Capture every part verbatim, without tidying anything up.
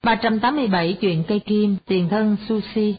ba trăm tám mươi bảy Chuyện cây kim, tiền thân Sushi.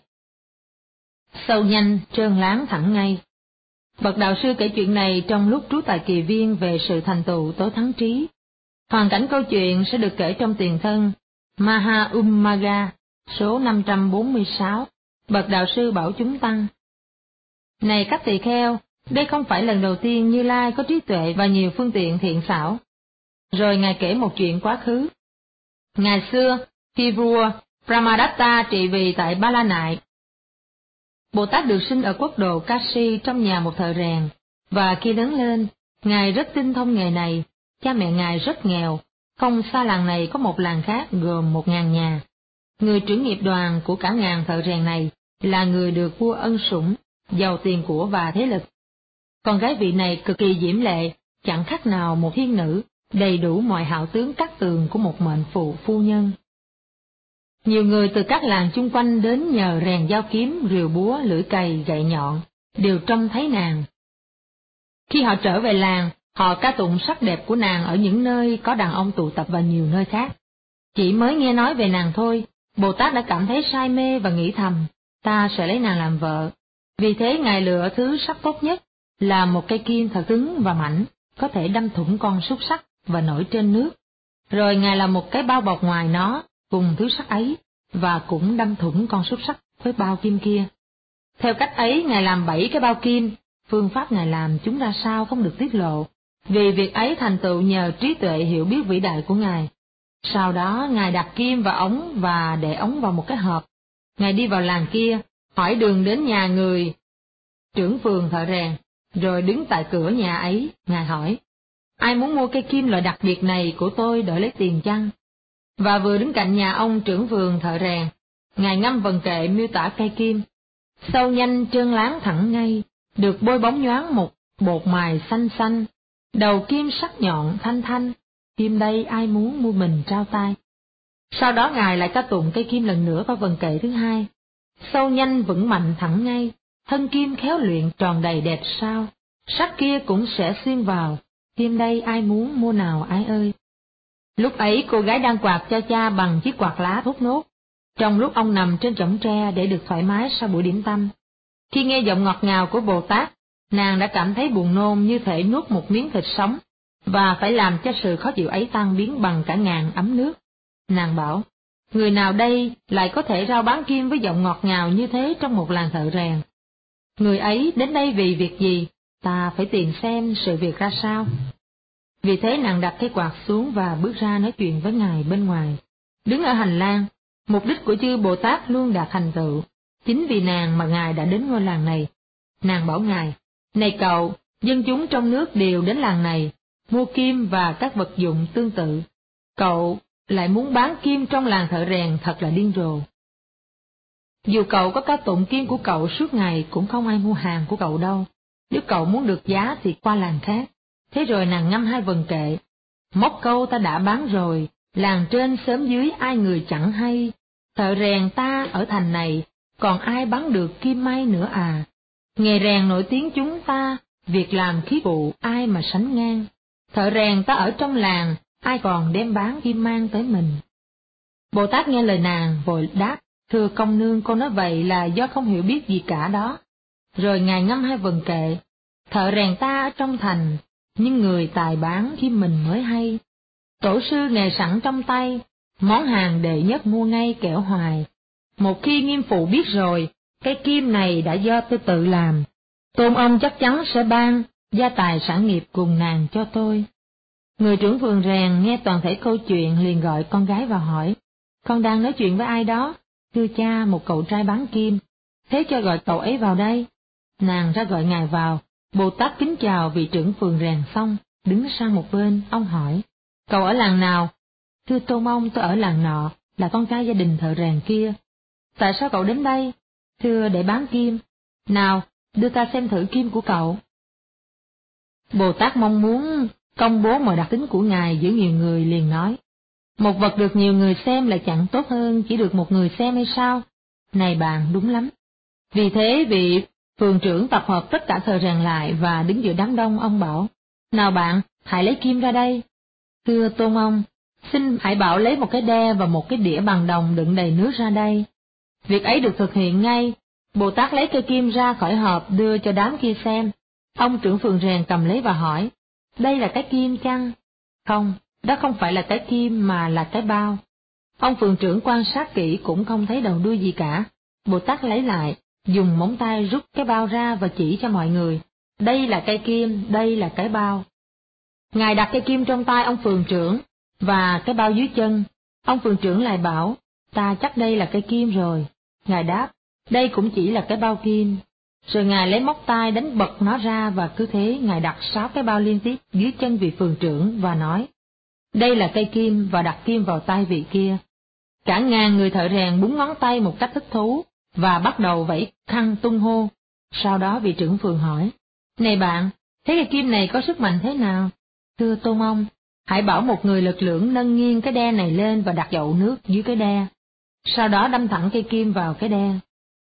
Sâu nhanh, trơn láng thẳng ngay. Bậc đạo sư kể chuyện này trong lúc trú tại Kỳ Viên về sự thành tựu tối thắng trí. Hoàn cảnh câu chuyện sẽ được kể trong tiền thân Maha Ummagga, số năm trăm bốn mươi sáu. Bậc đạo sư bảo chúng tăng: Này các tỳ kheo, đây không phải lần đầu tiên Như Lai có trí tuệ và nhiều phương tiện thiện xảo. Rồi Ngài kể một chuyện quá khứ. Ngày xưa, khi vua Brahmadatta trị vì tại Ba La Nại, Bồ Tát được sinh ở quốc độ Kashi trong nhà một thợ rèn, và khi lớn lên, Ngài rất tinh thông nghề này. Cha mẹ Ngài rất nghèo, không xa làng này có một làng khác gồm một ngàn nhà. Người trưởng nghiệp đoàn của cả ngàn thợ rèn này là người được vua ân sủng, giàu tiền của và thế lực. Con gái vị này cực kỳ diễm lệ, chẳng khác nào một thiên nữ, đầy đủ mọi hảo tướng cát tường của một mệnh phụ phu nhân. Nhiều người từ các làng chung quanh đến nhờ rèn dao kiếm, rìu búa, lưỡi cày, gậy nhọn, đều trông thấy nàng. Khi họ trở về làng, họ ca tụng sắc đẹp của nàng ở những nơi có đàn ông tụ tập và nhiều nơi khác. Chỉ mới nghe nói về nàng thôi, Bồ Tát đã cảm thấy say mê và nghĩ thầm, ta sẽ lấy nàng làm vợ. Vì thế Ngài lựa thứ sắc tốt nhất, là một cây kim thật cứng và mảnh, có thể đâm thủng con xúc sắc và nổi trên nước. Rồi Ngài làm một cái bao bọc ngoài nó, cùng thứ sắt ấy, và cũng đâm thủng con xúc sắc với bao kim kia. Theo cách ấy Ngài làm bảy cái bao kim, phương pháp Ngài làm chúng ra sao không được tiết lộ, vì việc ấy thành tựu nhờ trí tuệ hiểu biết vĩ đại của Ngài. Sau đó Ngài đặt kim vào ống và để ống vào một cái hộp. Ngài đi vào làng kia, hỏi đường đến nhà người trưởng phường thợ rèn, rồi đứng tại cửa nhà ấy, Ngài hỏi, ai muốn mua cây kim loại đặc biệt này của tôi đỡ lấy tiền chăng? Và vừa đứng cạnh nhà ông trưởng phường thợ rèn, Ngài ngâm vần kệ miêu tả cây kim. Sâu nhanh, trơn láng thẳng ngay, được bôi bóng nhoáng một bột mài xanh xanh, đầu kim sắc nhọn thanh thanh, kim đây ai muốn mua mình trao tay. Sau đó Ngài lại ca tụng cây kim lần nữa vào vần kệ thứ hai. Sâu nhanh vững mạnh thẳng ngay, thân kim khéo luyện tròn đầy đẹp sao, sắc kia cũng sẽ xuyên vào, kim đây ai muốn mua nào ai ơi. Lúc ấy cô gái đang quạt cho cha bằng chiếc quạt lá thốt nốt, trong lúc ông nằm trên chõng tre để được thoải mái sau buổi điểm tâm. Khi nghe giọng ngọt ngào của Bồ Tát, nàng đã cảm thấy buồn nôn như thể nuốt một miếng thịt sống, và phải làm cho sự khó chịu ấy tan biến bằng cả ngàn ấm nước. Nàng bảo, người nào đây lại có thể rao bán kim với giọng ngọt ngào như thế trong một làng thợ rèn? Người ấy đến đây vì việc gì? Ta phải tìm xem sự việc ra sao. Vì thế nàng đặt cái quạt xuống và bước ra nói chuyện với Ngài bên ngoài. Đứng ở hành lang, mục đích của chư Bồ Tát luôn đạt thành tựu. Chính vì nàng mà Ngài đã đến ngôi làng này. Nàng bảo Ngài, này cậu, dân chúng trong nước đều đến làng này, mua kim và các vật dụng tương tự. Cậu lại muốn bán kim trong làng thợ rèn thật là điên rồ. Dù cậu có ca tụng kim của cậu suốt ngày cũng không ai mua hàng của cậu đâu. Nếu cậu muốn được giá thì qua làng khác. Thế rồi nàng ngâm hai vần kệ. Móc câu ta đã bán rồi, làng trên xóm dưới ai người chẳng hay. Thợ rèn ta ở thành này, còn ai bán được kim may nữa à. Nghề rèn nổi tiếng chúng ta, việc làm khí vụ ai mà sánh ngang. Thợ rèn ta ở trong làng, ai còn đem bán kim mang tới mình. Bồ Tát nghe lời nàng, vội đáp, thưa công nương, con nói vậy là do không hiểu biết gì cả đó. Rồi Ngài ngâm hai vần kệ, thợ rèn ta ở trong thành, nhưng người tài bán kim mình mới hay. Tổ sư nghề sẵn trong tay, món hàng đệ nhất mua ngay kẻo hoài. Một khi nghiêm phụ biết rồi, cái kim này đã do tôi tự làm, tôn ông chắc chắn sẽ ban gia tài sản nghiệp cùng nàng cho tôi. Người trưởng vườn rèn nghe toàn thể câu chuyện liền gọi con gái vào hỏi, con đang nói chuyện với ai đó? Thưa cha, một cậu trai bán kim, thế cho gọi cậu ấy vào đây. Nàng ra gọi Ngài vào, Bồ Tát kính chào vị trưởng vườn rèn xong, đứng sang một bên, ông hỏi, cậu ở làng nào? Thưa tôn ông, tôi ở làng nọ, là con trai gia đình thợ rèn kia. Tại sao cậu đến đây? Thưa, để bán kim. Nào, đưa ta xem thử kim của cậu. Bồ Tát mong muốn công bố mọi đặc tính của Ngài giữa nhiều người liền nói, một vật được nhiều người xem là chẳng tốt hơn chỉ được một người xem hay sao? Này bạn, đúng lắm. Vì thế vị phường trưởng tập hợp tất cả thợ rèn lại và đứng giữa đám đông, ông bảo, nào bạn, hãy lấy kim ra đây. Thưa tôn ông, xin hãy bảo lấy một cái đe và một cái đĩa bằng đồng đựng đầy nước ra đây. Việc ấy được thực hiện ngay. Bồ Tát lấy cây kim ra khỏi hộp đưa cho đám kia xem. Ông trưởng phường rèn cầm lấy và hỏi, đây là cái kim chăng? Không, đó không phải là cái kim mà là cái bao. Ông phường trưởng quan sát kỹ cũng không thấy đầu đuôi gì cả. Bồ Tát lấy lại, dùng móng tay rút cái bao ra và chỉ cho mọi người. Đây là cây kim, đây là cái bao. Ngài đặt cây kim trong tay ông phường trưởng, và cái bao dưới chân. Ông phường trưởng lại bảo, ta chắc đây là cây kim rồi. Ngài đáp, đây cũng chỉ là cái bao kim. Rồi Ngài lấy móc tay đánh bật nó ra và cứ thế Ngài đặt sáu cái bao liên tiếp dưới chân vị phường trưởng và nói, đây là cây kim và đặt kim vào tay vị kia. Cả ngàn người thợ rèn búng ngón tay một cách thích thú và bắt đầu vẫy khăn tung hô. Sau đó vị trưởng phường hỏi, này bạn, thế cây kim này có sức mạnh thế nào? Thưa tôn ông, hãy bảo một người lực lưỡng nâng nghiêng cái đe này lên và đặt chậu nước dưới cái đe. Sau đó đâm thẳng cây kim vào cái đe.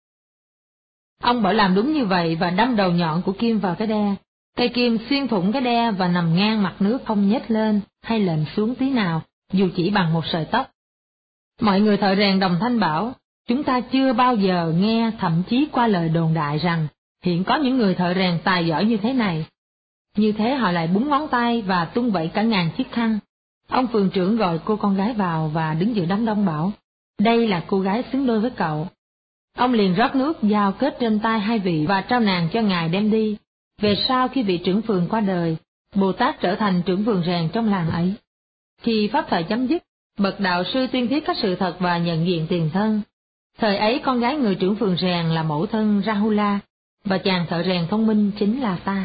Ông bảo làm đúng như vậy và đâm đầu nhọn của kim vào cái đe. Cây kim xuyên thủng cái đe và nằm ngang mặt nước, không nhếch lên hay lệch xuống tí nào, dù chỉ bằng một sợi tóc. Mọi người thợ rèn đồng thanh bảo, chúng ta chưa bao giờ nghe, thậm chí qua lời đồn đại rằng hiện có những người thợ rèn tài giỏi như thế này. Như thế họ lại búng ngón tay và tung vẩy cả ngàn chiếc khăn. Ông phường trưởng gọi cô con gái vào và đứng giữa đám đông bảo, đây là cô gái xứng đôi với cậu. Ông liền rót nước giao kết trên tay hai vị và trao nàng cho Ngài đem đi. Về sau khi vị trưởng phường qua đời, Bồ Tát trở thành trưởng phường rèn trong làng ấy. Khi pháp thời chấm dứt, bậc đạo sư tuyên thuyết các sự thật và nhận diện tiền thân. Thời ấy con gái người trưởng phường rèn là mẫu thân Rahula, và chàng thợ rèn thông minh chính là ta.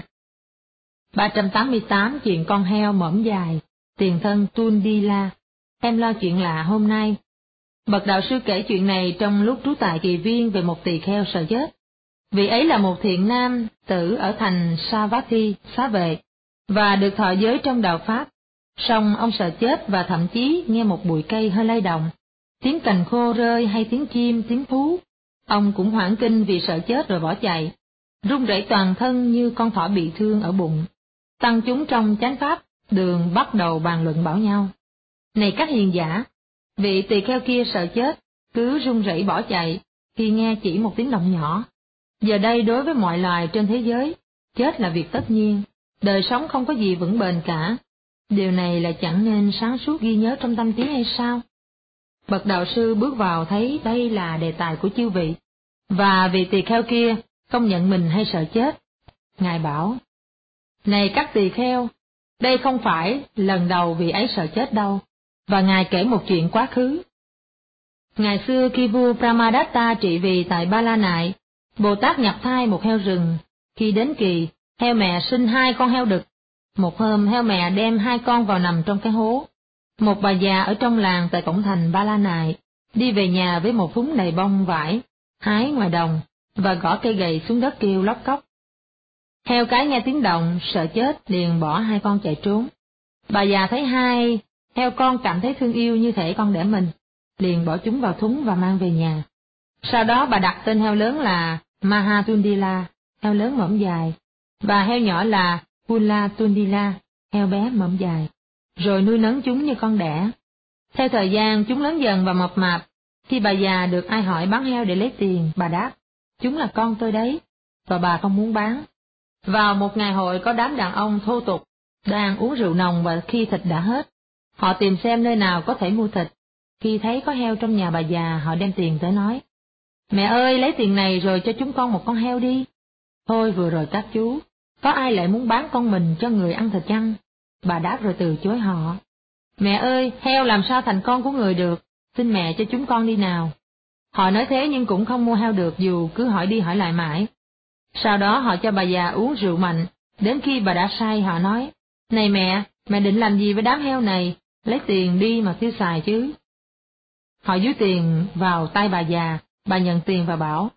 ba trăm tám mươi tám Chuyện con heo mõm dài, tiền thân Tundila. Em lo chuyện lạ hôm nay. Bậc đạo sư kể chuyện này trong lúc trú tại Kỳ Viên về một tỳ kheo sợ chết. Vị ấy là một thiện nam tử ở thành Savatthi, xá vệ, và được thọ giới trong đạo Pháp. Song ông sợ chết và thậm chí nghe một bụi cây hơi lay động, tiếng cành khô rơi hay tiếng chim, tiếng thú. Ông cũng hoảng kinh vì sợ chết rồi bỏ chạy, run rẩy toàn thân như con thỏ bị thương ở bụng. Tăng chúng trong chánh pháp đường bắt đầu bàn luận bảo nhau. Này các hiền giả, vị tỳ kheo kia sợ chết, cứ run rẩy bỏ chạy khi nghe chỉ một tiếng động nhỏ. Giờ đây đối với mọi loài trên thế giới, chết là việc tất nhiên, đời sống không có gì vững bền cả. Điều này là chẳng nên sáng suốt ghi nhớ trong tâm trí hay sao? Bậc đạo sư bước vào thấy đây là đề tài của chư vị, và vị tỳ kheo kia không nhận mình hay sợ chết. Ngài bảo, này các tỳ kheo, đây không phải lần đầu vị ấy sợ chết đâu, và Ngài kể một chuyện quá khứ. Ngày xưa khi vua Brahmadatta trị vì tại Ba La Nại, Bồ Tát nhập thai một heo rừng. Khi đến kỳ, heo mẹ sinh hai con heo đực. Một hôm heo mẹ đem hai con vào nằm trong cái hố. Một bà già ở trong làng tại cổng thành Ba La Nại đi về nhà với một phúng đầy bông vải, hái ngoài đồng, và gõ cây gậy xuống đất kêu lóc cóc. Heo cái nghe tiếng động, sợ chết, liền bỏ hai con chạy trốn. Bà già thấy hai heo con cảm thấy thương yêu như thể con đẻ mình, liền bỏ chúng vào thúng và mang về nhà. Sau đó bà đặt tên heo lớn là Mahatundila, heo lớn mõm dài, và heo nhỏ là Kulatundila, heo bé mõm dài, rồi nuôi nấng chúng như con đẻ. Theo thời gian chúng lớn dần và mập mạp. Khi bà già được ai hỏi bán heo để lấy tiền, bà đáp, chúng là con tôi đấy, và bà không muốn bán. Vào một ngày hội có đám đàn ông thô tục, đang uống rượu nồng, và khi thịt đã hết, họ tìm xem nơi nào có thể mua thịt. Khi thấy có heo trong nhà bà già, họ đem tiền tới nói, mẹ ơi, lấy tiền này rồi cho chúng con một con heo đi. Thôi vừa rồi các chú, có ai lại muốn bán con mình cho người ăn thịt chăng? Bà đáp rồi từ chối họ. Mẹ ơi, heo làm sao thành con của người được, xin mẹ cho chúng con đi nào. Họ nói thế nhưng cũng không mua heo được dù cứ hỏi đi hỏi lại mãi. Sau đó họ cho bà già uống rượu mạnh, đến khi bà đã say họ nói, này mẹ, mẹ định làm gì với đám heo này, lấy tiền đi mà tiêu xài chứ. Họ dúi tiền vào tay bà già, bà nhận tiền và bảo,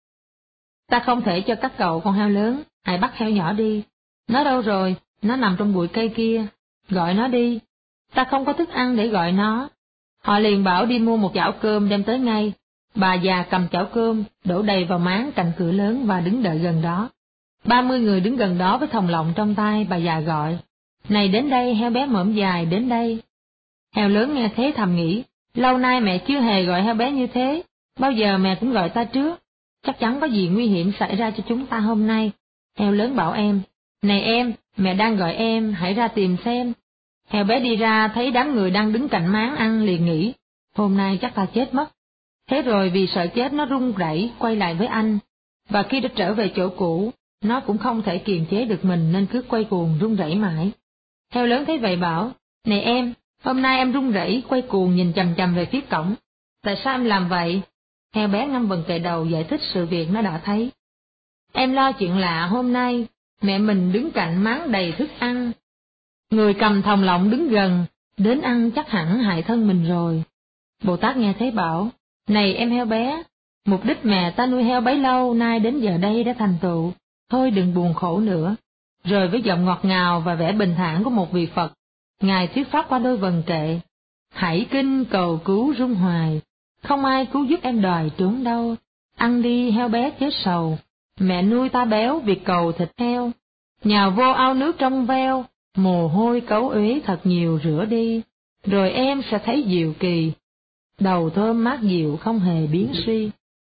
ta không thể cho các cậu con heo lớn, hãy bắt heo nhỏ đi. Nó đâu rồi, nó nằm trong bụi cây kia, gọi nó đi. Ta không có thức ăn để gọi nó. Họ liền bảo đi mua một chảo cơm đem tới ngay. Bà già cầm chảo cơm, đổ đầy vào máng cạnh cửa lớn và đứng đợi gần đó. Ba mươi người đứng gần đó với thòng lọng trong tay, bà già gọi, này đến đây heo bé mõm dài, đến đây. Heo lớn nghe thế thầm nghĩ, lâu nay mẹ chưa hề gọi heo bé như thế, bao giờ mẹ cũng gọi ta trước, chắc chắn có gì nguy hiểm xảy ra cho chúng ta hôm nay. Heo lớn bảo em, này em, mẹ đang gọi em, hãy ra tìm xem. Heo bé đi ra thấy đám người đang đứng cạnh máng ăn liền nghĩ, hôm nay chắc ta chết mất. Thế rồi vì sợ chết nó run rẩy quay lại với anh, và khi đã trở về chỗ cũ, nó cũng không thể kiềm chế được mình nên cứ quay cuồng run rẩy mãi. Heo lớn thấy vậy bảo, này em, hôm nay em run rẩy quay cuồng nhìn chằm chằm về phía cổng, tại sao em làm vậy? Heo bé ngâm vần kề đầu giải thích sự việc nó đã thấy. Em lo chuyện lạ hôm nay, mẹ mình đứng cạnh máng đầy thức ăn. Người cầm thòng lọng đứng gần, đến ăn chắc hẳn hại thân mình rồi. Bồ Tát nghe thế bảo, này em heo bé, mục đích mẹ ta nuôi heo bấy lâu nay đến giờ đây đã thành tựu, thôi đừng buồn khổ nữa. Rồi với giọng ngọt ngào và vẻ bình thản của một vị Phật, Ngài thuyết pháp qua đôi vần kệ, hãy kinh cầu cứu rung hoài, không ai cứu giúp em đòi trốn đâu, ăn đi heo bé chớ sầu, mẹ nuôi ta béo việc cầu thịt heo, nhào vô ao nước trong veo, mồ hôi cấu uế thật nhiều rửa đi, rồi em sẽ thấy diệu kỳ, đầu thơm mát dịu không hề biến suy.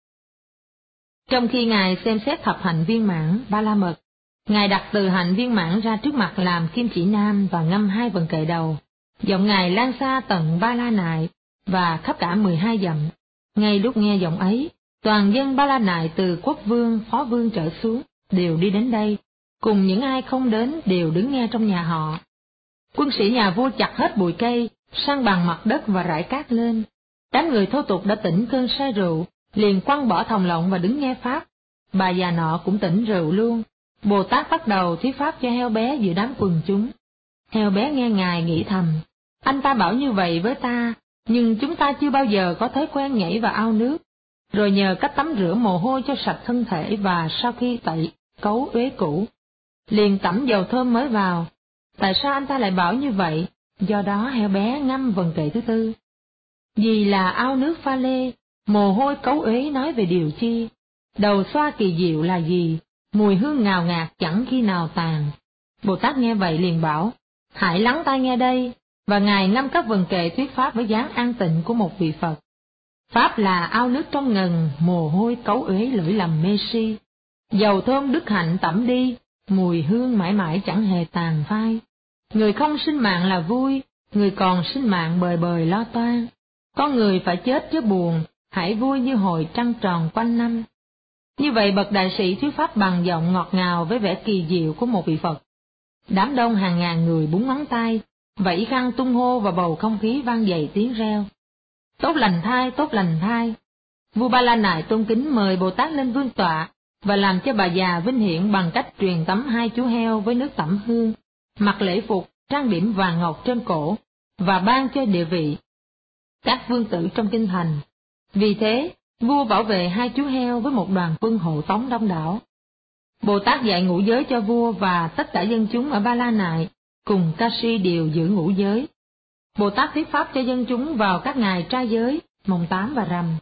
Trong khi Ngài xem xét thập hạnh viên mãn Ba La Mật, Ngài đặt từ hạnh viên mãn ra trước mặt làm kim chỉ nam và ngâm hai vần kệ đầu. Giọng Ngài lan xa tận Ba La Nại và khắp cả mười hai dặm. Ngay lúc nghe giọng ấy, toàn dân Ba La Nại từ quốc vương, phó vương trở xuống đều đi đến đây, cùng những ai không đến đều đứng nghe trong nhà họ. Quân sĩ nhà vua chặt hết bụi cây, san bằng mặt đất và rải cát lên. Đám người thô tục đã tỉnh cơn say rượu, liền quăng bỏ thòng lọng và đứng nghe pháp. Bà già nọ cũng tỉnh rượu luôn. Bồ Tát bắt đầu thuyết pháp cho heo bé giữa đám quần chúng. Heo bé nghe Ngài nghĩ thầm, anh ta bảo như vậy với ta, nhưng chúng ta chưa bao giờ có thói quen nhảy vào ao nước, rồi nhờ cách tắm rửa mồ hôi cho sạch thân thể và sau khi tẩy cấu uế cũ, liền tẩm dầu thơm mới vào. Tại sao anh ta lại bảo như vậy? Do đó heo bé ngâm vần kệ thứ tư. Vì là ao nước pha lê, mồ hôi cấu uế nói về điều chi, đầu xoa kỳ diệu là gì, mùi hương ngào ngạt chẳng khi nào tàn. Bồ Tát nghe vậy liền bảo, hãy lắng tai nghe đây, và Ngài ngâm các vần kệ thuyết pháp với dáng an tịnh của một vị Phật. Pháp là ao nước trong ngần, mồ hôi cấu uế lưỡi lầm mê si, dầu thơm đức hạnh tẩm đi, mùi hương mãi mãi chẳng hề tàn phai. Người không sinh mạng là vui, người còn sinh mạng bời bời lo toan. Con người phải chết chứ buồn, hãy vui như hồi trăng tròn quanh năm. Như vậy bậc đại sĩ thuyết pháp bằng giọng ngọt ngào với vẻ kỳ diệu của một vị Phật. Đám đông hàng ngàn người búng ngón tay, vẫy khăn tung hô và bầu không khí vang dậy tiếng reo. Tốt lành thai, tốt lành thai. Vua Ba La Nại tôn kính mời Bồ Tát lên vương tọa và làm cho bà già vinh hiển bằng cách truyền tắm hai chú heo với nước tẩm hương, mặc lễ phục, trang điểm vàng ngọc trên cổ và ban cho địa vị các vương tử trong kinh thành. Vì thế, vua bảo vệ hai chú heo với một đoàn quân hộ tống đông đảo. Bồ Tát dạy ngũ giới cho vua và tất cả dân chúng ở Ba La Nại, cùng Kashi đều giữ ngũ giới. Bồ Tát thuyết pháp cho dân chúng vào các ngày trai giới, mồng tám và rằm.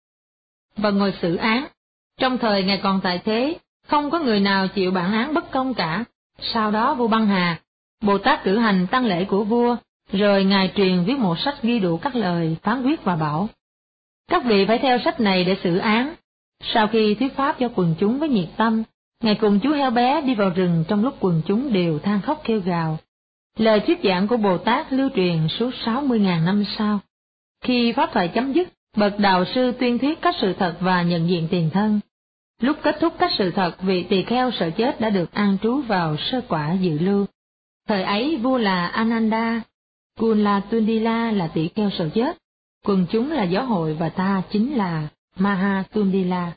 Và ngồi xử án, trong thời Ngài còn tại thế, không có người nào chịu bản án bất công cả. Sau đó vua băng hà, Bồ Tát cử hành tang lễ của vua, rồi Ngài truyền viết một sách ghi đủ các lời phán quyết và bảo, các vị phải theo sách này để xử án. Sau khi thuyết pháp cho quần chúng với nhiệt tâm, Ngài cùng chú heo bé đi vào rừng trong lúc quần chúng đều than khóc kêu gào. Lời thuyết giảng của Bồ Tát lưu truyền suốt sáu mươi ngàn năm sau. Khi pháp thoại chấm dứt, bậc đạo sư tuyên thuyết các sự thật và nhận diện tiền thân. Lúc kết thúc các sự thật, vị tỳ kheo sợ chết đã được an trú vào sơ quả dự lưu. Thời ấy vua là Ananda, Kulatundila là tỷ kheo sợ chết, quần chúng là giáo hội và ta chính là Mahatundila.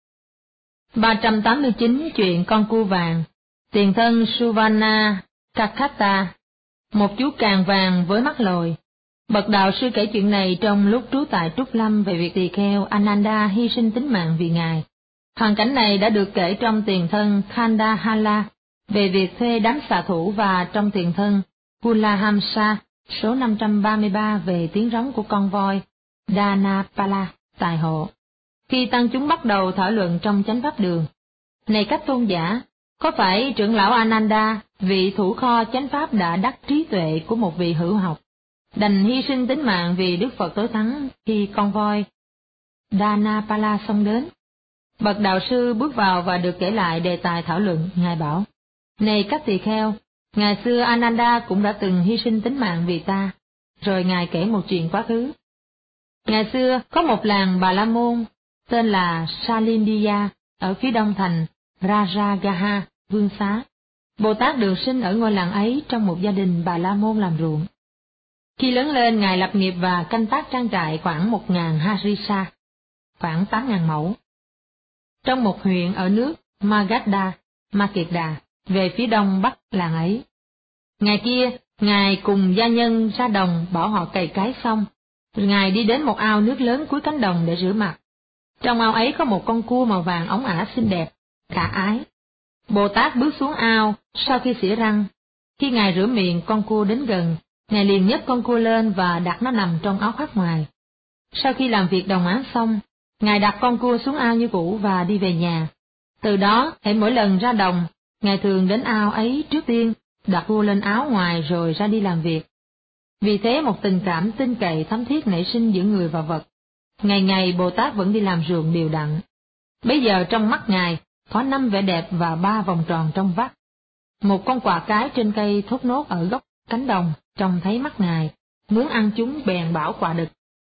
ba trăm tám mươi chín Chuyện con cua vàng. Tiền thân Suvarna Kakata, một chú càng vàng với mắt lồi. Bậc đạo sư kể chuyện này trong lúc trú tại Trúc Lâm về việc tỳ kheo Ananda hy sinh tính mạng vì Ngài. Hoàn cảnh này đã được kể trong tiền thân Khandahala về việc thuê đám xạ thủ và trong tiền thân Kulahamsa số năm trăm ba mươi ba về tiếng rống của con voi Dhanapala tài hộ. Khi tăng chúng bắt đầu thảo luận trong chánh pháp đường, này các tôn giả, có phải trưởng lão Ananda, vị thủ kho chánh pháp đã đắc trí tuệ của một vị hữu học, đành hy sinh tính mạng vì Đức Phật tối thắng khi con voi Dhanapala xông đến. Bậc đạo sư bước vào và được kể lại đề tài thảo luận. Ngài bảo: Này các tỳ kheo, ngày xưa Ananda cũng đã từng hy sinh tính mạng vì ta. Rồi Ngài kể một chuyện quá khứ. Ngày xưa có một làng Bà La Môn tên là Salindiya ở phía đông thành Rajagaha, Vương Xá. Bồ Tát được sinh ở ngôi làng ấy trong một gia đình Bà La Môn làm ruộng. Khi lớn lên, Ngài lập nghiệp và canh tác trang trại khoảng một ngàn harisa, khoảng tám ngàn mẫu, trong một huyện ở nước Magadha, Makeda, về phía đông bắc làng ấy. Ngày kia, Ngài cùng gia nhân ra đồng bảo họ cày cấy xong. Ngài đi đến một ao nước lớn cuối cánh đồng để rửa mặt. Trong ao ấy có một con cua màu vàng óng ả xinh đẹp, khả ái. Bồ Tát bước xuống ao sau khi xỉa răng. Khi Ngài rửa miệng con cua đến gần, Ngài liền nhấc con cua lên và đặt nó nằm trong áo khoác ngoài. Sau khi làm việc đồng áng xong, Ngài đặt con cua xuống ao như cũ và đi về nhà. Từ đó, hễ mỗi lần ra đồng, Ngài thường đến ao ấy trước tiên, đặt cua lên áo ngoài rồi ra đi làm việc. Vì thế một tình cảm tin cậy thấm thiết nảy sinh giữa người và vật. Ngày ngày Bồ Tát vẫn đi làm ruộng đều đặn. Bây giờ trong mắt Ngài có năm vẻ đẹp và ba vòng tròn trong vắt. Một con quạ cái trên cây thốt nốt ở góc cánh đồng, trông thấy mắt Ngài, muốn ăn chúng bèn bảo quạ đực: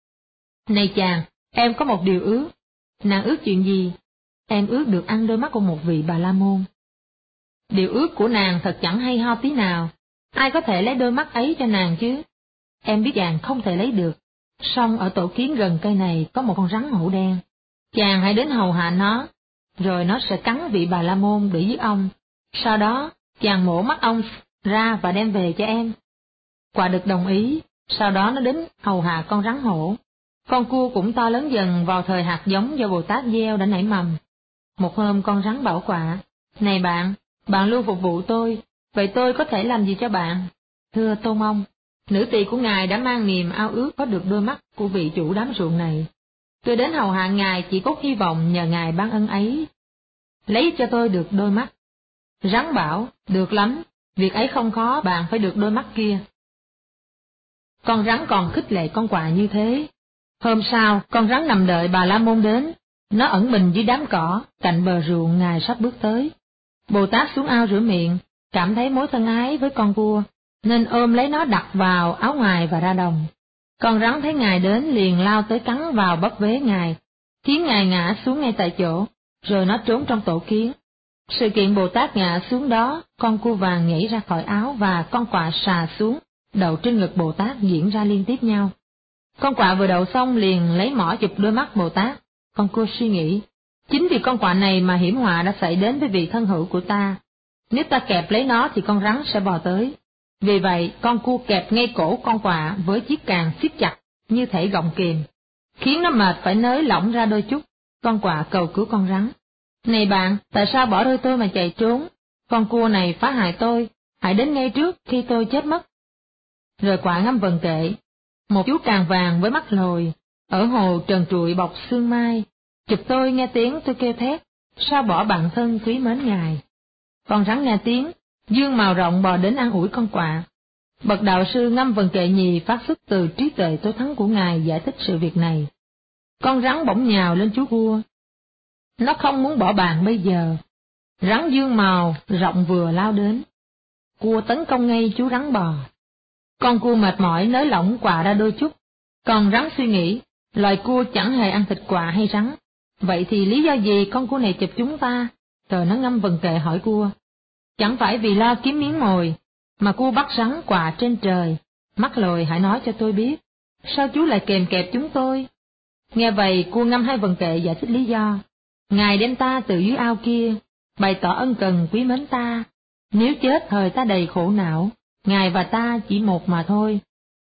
Này chàng, em có một điều ước. Nàng ước chuyện gì? Em ước được ăn đôi mắt của một vị Bà La Môn. Điều ước của nàng thật chẳng hay ho tí nào. Ai có thể lấy đôi mắt ấy cho nàng chứ? Em biết chàng không thể lấy được. Song ở tổ kiến gần cây này có một con rắn hổ đen. Chàng hãy đến hầu hạ nó, rồi nó sẽ cắn vị Bà La Môn để giết ông. Sau đó, chàng mổ mắt ông ra và đem về cho em. Quạ đực đồng ý, sau đó nó đến hầu hạ con rắn hổ. Con cua cũng to lớn dần vào thời hạt giống do Bồ Tát gieo đã nảy mầm. Một hôm con rắn bảo quạ: Này bạn, bạn luôn phục vụ tôi, vậy tôi có thể làm gì cho bạn? Thưa Tôn Ông, nữ tỳ của ngài đã mang niềm ao ước có được đôi mắt của vị chủ đám ruộng này. Tôi đến hầu hạ ngài chỉ có hy vọng nhờ ngài ban ân ấy, lấy cho tôi được đôi mắt. Rắn bảo: Được lắm, việc ấy không khó, bạn phải được đôi mắt kia. Con rắn còn khích lệ con quạ như thế. Hôm sau, con rắn nằm đợi Bà La Môn đến. Nó ẩn mình dưới đám cỏ, cạnh bờ ruộng ngài sắp bước tới. Bồ Tát xuống ao rửa miệng, cảm thấy mối thân ái với con cua, nên ôm lấy nó đặt vào áo ngoài và ra đồng. Con rắn thấy ngài đến liền lao tới cắn vào bắp vế ngài, khiến ngài ngã xuống ngay tại chỗ, rồi nó trốn trong tổ kiến. Sự kiện Bồ Tát ngã xuống đó, con cua vàng nhảy ra khỏi áo và con quạ xà xuống, đậu trên ngực Bồ Tát diễn ra liên tiếp nhau. Con quạ vừa đậu xong liền lấy mỏ chụp đôi mắt Bồ Tát. Con cua suy nghĩ, chính vì con quạ này mà hiểm họa đã xảy đến với vị thân hữu của ta. Nếu ta kẹp lấy nó thì con rắn sẽ bò tới. Vì vậy, con cua kẹp ngay cổ con quạ với chiếc càng siết chặt như thể gọng kìm, khiến nó mệt phải nới lỏng ra đôi chút. Con quạ cầu cứu con rắn: Này bạn, tại sao bỏ rơi tôi mà chạy trốn? Con cua này phá hại tôi, hãy đến ngay trước khi tôi chết mất. Rồi quạ ngâm vần kệ: Một chú càng vàng với mắt lồi, ở hồ trần trụi bọc sương mai, chụp tôi nghe tiếng tôi kêu thét, sao bỏ bạn thân quý mến ngài. Con rắn nghe tiếng, dương mào rộng bò đến an ủi con quạ. Bậc đạo sư ngâm vần kệ nhì phát xuất từ trí tuệ tối thắng của ngài giải thích sự việc này. Con rắn bỗng nhào lên chú cua. Nó không muốn bỏ bạn bây giờ. Rắn dương mào rộng vừa lao đến. Cua tấn công ngay chú rắn bò. Con cua mệt mỏi nới lỏng quạ ra đôi chút. Còn rắn suy nghĩ, loài cua chẳng hề ăn thịt quạ hay rắn. Vậy thì lý do gì con cua này chụp chúng ta? Rồi nó ngâm vần kệ hỏi cua: Chẳng phải vì lo kiếm miếng mồi, mà cua bắt rắn quạ trên trời. Mắt lồi hãy nói cho tôi biết, sao chú lại kèm kẹp chúng tôi? Nghe vậy cua ngâm hai vần kệ giải thích lý do. Ngài đem ta từ dưới ao kia, bày tỏ ân cần quý mến ta. Nếu chết thời ta đầy khổ não, ngài và ta chỉ một mà thôi.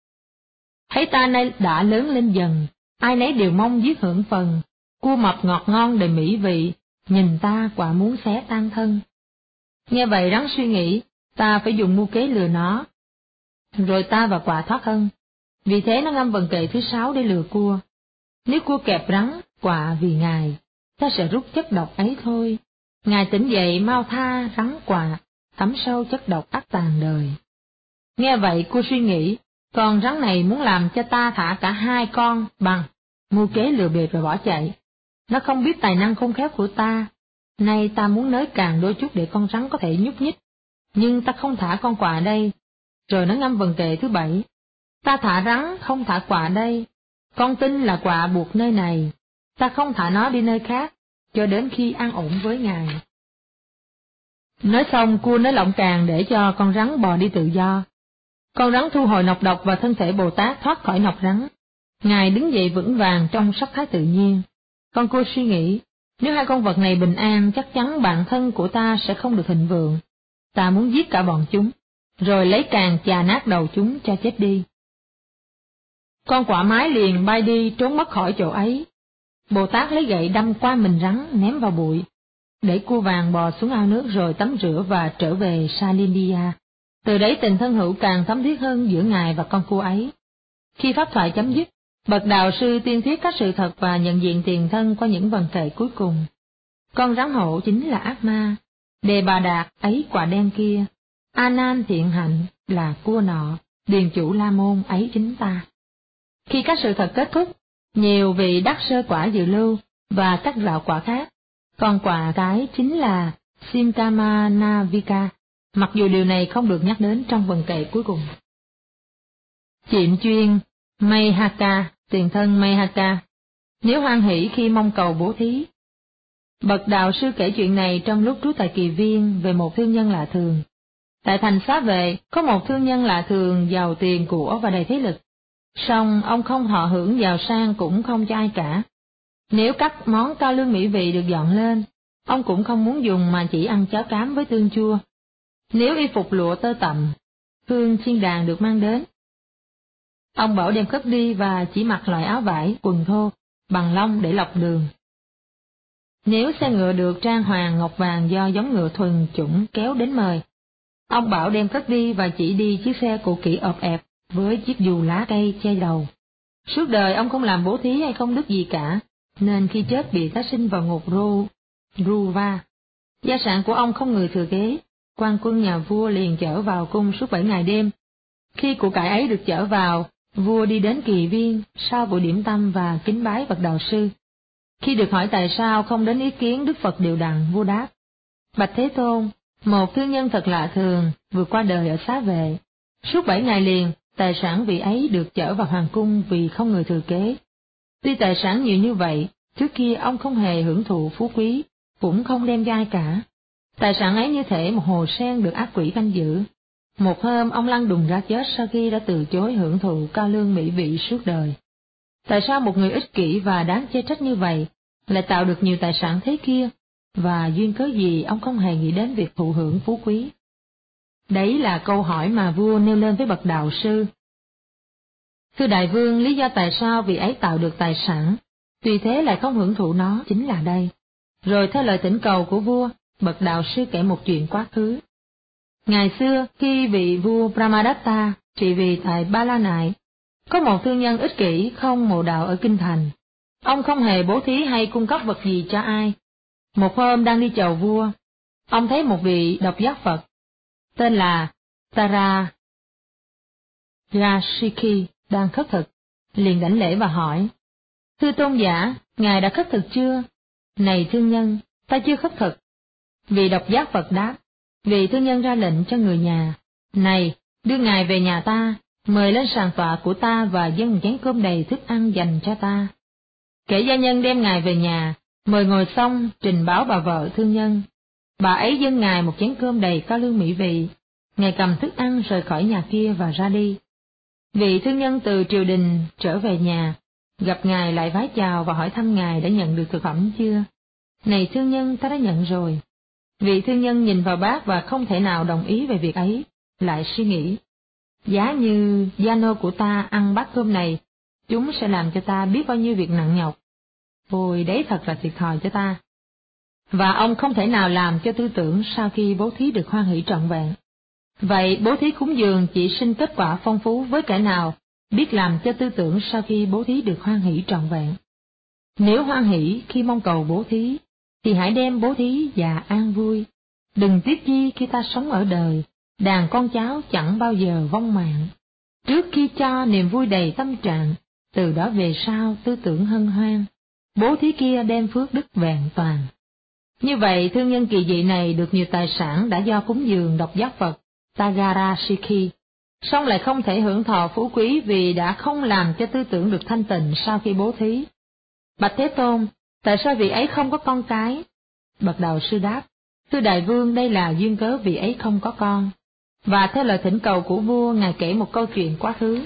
Thấy ta nay đã lớn lên dần, ai nấy đều mong giết hưởng phần. Cua mập ngọt ngon đầy mỹ vị, nhìn ta quả muốn xé tan thân. Nghe vậy rắn suy nghĩ, ta phải dùng mưu kế lừa nó, rồi ta và quạ thoát thân. Vì thế nó ngâm vần kệ thứ sáu để lừa cua. Nếu cua kẹp rắn, quạ vì ngài, ta sẽ rút chất độc ấy thôi. Ngài tỉnh dậy mau tha rắn quạ, thấm sâu chất độc ác tàn đời. Nghe vậy cua suy nghĩ, Con rắn này muốn làm cho ta thả cả hai con bằng mưu kế lừa bịp và bỏ chạy. Nó không biết tài năng khôn khéo của ta. Nay ta muốn nới càng đôi chút để con rắn có thể nhúc nhích. Nhưng ta không thả con quạ đây. Rồi nó ngâm vần kệ thứ bảy. Ta thả rắn, không thả quạ đây. Con tin là quạ buộc nơi này. Ta không thả nó đi nơi khác, cho đến khi an ổn với Ngài. Nói xong, cua nới lỏng càng để cho con rắn bò đi tự do. Con rắn thu hồi nọc độc và thân thể Bồ Tát thoát khỏi nọc rắn. Ngài đứng dậy vững vàng trong sắc thái tự nhiên. Con cua suy nghĩ, nếu hai con vật này bình an, chắc chắn bản thân của ta sẽ không được thịnh vượng. Ta muốn giết cả bọn chúng, rồi lấy càng chà nát đầu chúng cho chết đi. Con quạ mái liền bay đi trốn mất khỏi chỗ ấy. Bồ Tát lấy gậy đâm qua mình rắn ném vào bụi, để cua vàng bò xuống ao nước rồi tắm rửa và trở về Salindia. Từ đấy tình thân hữu càng thấm thiết hơn giữa Ngài và con cua ấy. Khi pháp thoại chấm dứt, bậc đạo sư tiên thuyết các sự thật và nhận diện tiền thân qua những vần kệ cuối cùng. Con rắn hổ chính là ác ma, Đề Bà Đạt ấy quả đen kia, A Nan thiện hạnh là cua nọ, điền chủ La Môn ấy chính ta. Khi các sự thật kết thúc, nhiều vị đắc sơ quả dự lưu và các đạo quả khác, còn quả cái chính là Simkamanavika, mặc dù điều này không được nhắc đến trong vần kệ cuối cùng. Chiệm chuyên Mayhaka, tiền thân Mayhaka, nếu hoan hỷ khi mong cầu bố thí. Bậc đạo sư kể chuyện này trong lúc trú tại Kỳ Viên về một thương nhân lạ thường. Tại thành Xá Vệ, có một thương nhân lạ thường giàu tiền của và đầy thế lực. Song ông không thọ hưởng giàu sang cũng không cho ai cả. Nếu các món cao lương mỹ vị được dọn lên, ông cũng không muốn dùng mà chỉ ăn cháo cám với tương chua. Nếu y phục lụa tơ tằm, hương chiên đàn được mang đến, ông bảo đem cất đi và chỉ mặc loại áo vải, quần thô, bằng lông để lọc đường. Nếu xe ngựa được trang hoàng ngọc vàng do giống ngựa thuần chủng kéo đến mời, ông bảo đem cất đi và chỉ đi chiếc xe cũ kỹ ọp ẹp với chiếc dù lá cây che đầu. Suốt đời ông không làm bố thí hay công đức gì cả, nên khi chết bị tái sinh vào ngục Ru, Ruva. Gia sản của ông không người thừa kế, quan quân nhà vua liền chở vào cung suốt bảy ngày đêm. Khi của cải ấy được chở vào, vua đi đến Kỳ Viên, sau buổi điểm tâm và kính bái bậc đạo sư. Khi được hỏi tại sao không đến ý kiến Đức Phật đều đặn, vua đáp: Bạch Thế Tôn, một thương nhân thật lạ thường vượt qua đời ở Xá Vệ. Suốt bảy ngày liền, tài sản vị ấy được chở vào hoàng cung vì không người thừa kế. Tuy tài sản nhiều như vậy, trước kia ông không hề hưởng thụ phú quý, cũng không đem cho ai cả. Tài sản ấy như thể một hồ sen được ác quỷ canh giữ. Một hôm ông lăn đùng ra chết sau khi đã từ chối hưởng thụ cao lương mỹ vị suốt đời. Tại sao một người ích kỷ và đáng chê trách như vậy lại tạo được nhiều tài sản thế kia, và duyên cớ gì ông không hề nghĩ đến việc thụ hưởng phú quý? Đấy là câu hỏi mà vua nêu lên với bậc đạo sư. Thưa đại vương, lý do tại sao vị ấy tạo được tài sản, tuy thế lại không hưởng thụ nó chính là đây. Rồi theo lời thỉnh cầu của vua, bậc đạo sư kể một chuyện quá khứ. Ngày xưa, khi vị vua Brahmadatta trị vì tại Ba La Nại, có một thương nhân ích kỷ không mộ đạo ở kinh thành. Ông không hề bố thí hay cung cấp vật gì cho ai. Một hôm đang đi chầu vua, ông thấy một vị độc giác Phật, tên là Tara Rashiki đang khất thực, liền đảnh lễ và hỏi: Thưa tôn giả, ngài đã khất thực chưa? Này thương nhân, ta chưa khất thực. Vị độc giác Phật đáp: Vị thương nhân ra lệnh cho người nhà: Này, đưa ngài về nhà ta, mời lên sàn tọa của ta và dâng một chén cơm đầy thức ăn dành cho ta. Kẻ gia nhân đem ngài về nhà, mời ngồi xong, trình báo bà vợ thương nhân. Bà ấy dâng ngài một chén cơm đầy cao lương mỹ vị. Ngài cầm thức ăn rời khỏi nhà kia và ra đi. Vị thương nhân từ triều đình trở về nhà, gặp ngài lại vái chào và hỏi thăm ngài đã nhận được thực phẩm chưa. Này thương nhân, ta đã nhận rồi. Vị thương nhân nhìn vào bát và không thể nào đồng ý về việc ấy, lại suy nghĩ: Giá như gia nô của ta ăn bát cơm này, chúng sẽ làm cho ta biết bao nhiêu việc nặng nhọc. Ôi, đấy thật là thiệt thòi cho ta. Và ông không thể nào làm cho tư tưởng sau khi bố thí được hoan hỷ trọn vẹn. Vậy bố thí cúng dường chỉ sinh kết quả phong phú với kẻ nào biết làm cho tư tưởng sau khi bố thí được hoan hỷ trọn vẹn. Nếu hoan hỷ khi mong cầu bố thí, thì hãy đem bố thí và an vui. Đừng tiếc chi khi ta sống ở đời, đàn con cháu chẳng bao giờ vong mạng. trước khi cho niềm vui đầy tâm trạng, từ đó về sau tư tưởng hân hoan, bố thí kia đem phước đức vẹn toàn. Như vậy thương nhân kỳ dị này được nhiều tài sản đã do cúng dường độc giác Phật Tagarashiki, song lại không thể hưởng thọ phú quý vì đã không làm cho tư tưởng được thanh tịnh sau khi bố thí. Bạch Thế Tôn, tại sao vị ấy không có con cái? Bậc Đạo Sư đáp, thưa Đại Vương, đây là duyên cớ vị ấy không có con. Và theo lời thỉnh cầu của vua, Ngài kể một câu chuyện quá khứ.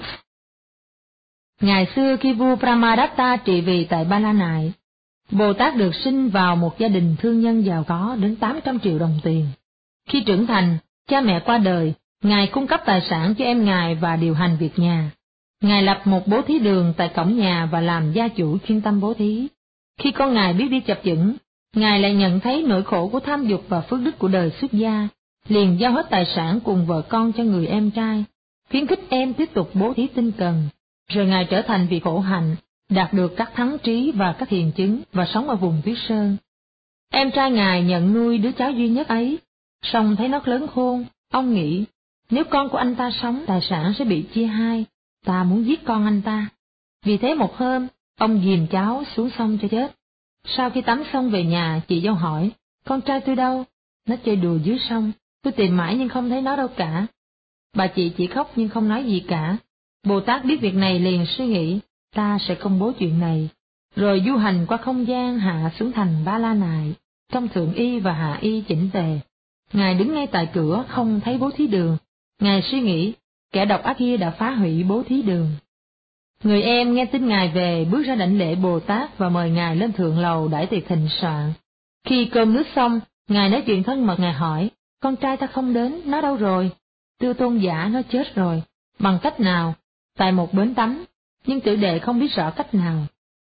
Ngày xưa khi vua Brahmadatta trị vì tại Ba La Nại, Bồ Tát được sinh vào một gia đình thương nhân giàu có đến tám trăm triệu đồng tiền. Khi trưởng thành, cha mẹ qua đời, Ngài cung cấp tài sản cho em Ngài và điều hành việc nhà. Ngài lập một bố thí đường tại cổng nhà và làm gia chủ chuyên tâm bố thí. Khi con Ngài biết đi chập chững, Ngài lại nhận thấy nỗi khổ của tham dục và phước đức của đời xuất gia, liền giao hết tài sản cùng vợ con cho người em trai, khuyến khích em tiếp tục bố thí tinh cần. Rồi Ngài trở thành vị khổ hạnh, đạt được các thắng trí và các hiền chứng và sống ở vùng Tuyết Sơn. Em trai Ngài nhận nuôi đứa cháu duy nhất ấy, song thấy nó lớn khôn, ông nghĩ, nếu con của anh ta sống, tài sản sẽ bị chia hai, ta muốn giết con anh ta. Vì thế một hôm, ông dìm cháu xuống sông cho chết. Sau khi tắm xong về nhà, chị dâu hỏi, con trai tôi đâu? Nó chơi đùa dưới sông, tôi tìm mãi nhưng không thấy nó đâu cả. Bà chị chỉ khóc nhưng không nói gì cả. Bồ Tát biết việc này liền suy nghĩ, ta sẽ công bố chuyện này, rồi du hành qua không gian hạ xuống thành Ba La Nại, trong thượng y và hạ y chỉnh tề. Ngài đứng ngay tại cửa không thấy bố thí đường. Ngài suy nghĩ, kẻ độc ác kia đã phá hủy bố thí đường. Người em nghe tin Ngài về, bước ra đảnh lễ Bồ Tát và mời Ngài lên thượng lầu đãi tiệc thịnh soạn. Khi cơm nước xong, Ngài nói chuyện thân mật. Ngài hỏi, con trai ta không đến, nó đâu rồi? Thưa tôn giả, nó chết rồi. Bằng cách nào? Tại một bến tắm, nhưng tử đệ không biết rõ cách nào.